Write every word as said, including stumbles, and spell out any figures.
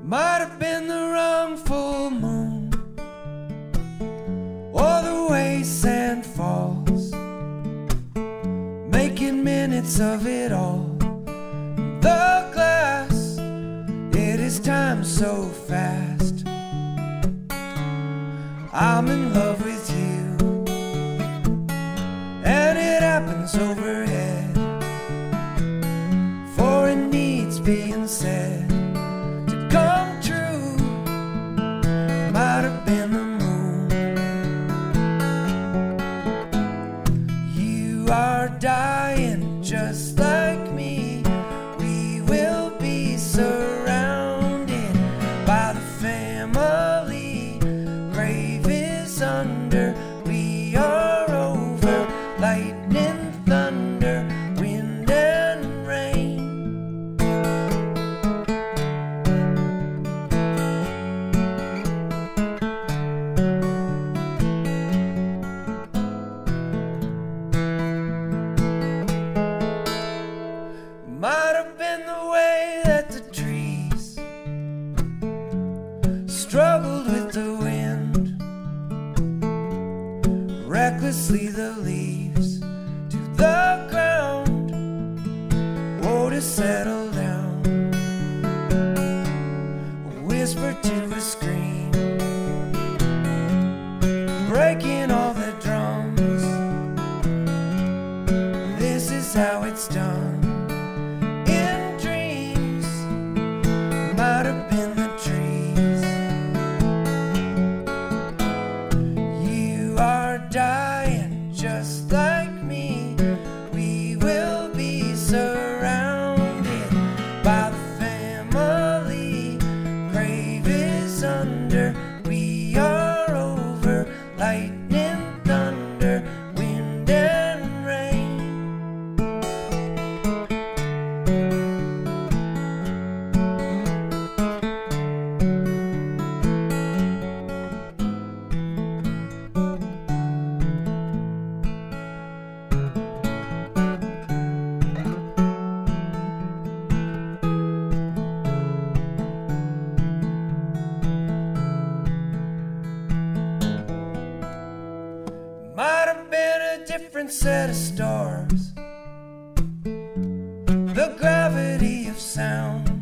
Might have been the wrong full moon, or the way sand falls, making minutes of it all. The glass, it is time so fast. I'm in love with you, and it happens overhead, for it needs being said to come true. Might have been the moon. You are dying just like me. We will be surrounded by the family. Grave is under. We are over. Lightning, thunder, wind and rain. Might have been the way that the trees struggled with the wind. Recklessly the leaves to the ground, oh, to settle down. A whisper to a scream, breaking all the drums. This is how it's done. In dreams, might have been the trees. You are dying just like me. We will be surrounded by the family. Grave is under. We are over. Lightning, thunder, wind and rain. Might have been a different set of stars. The gravity of sound